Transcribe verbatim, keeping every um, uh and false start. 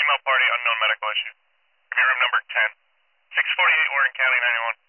female party, unknown medical issue. Give me room number ten. six forty-eight Oregon County, ninety-one.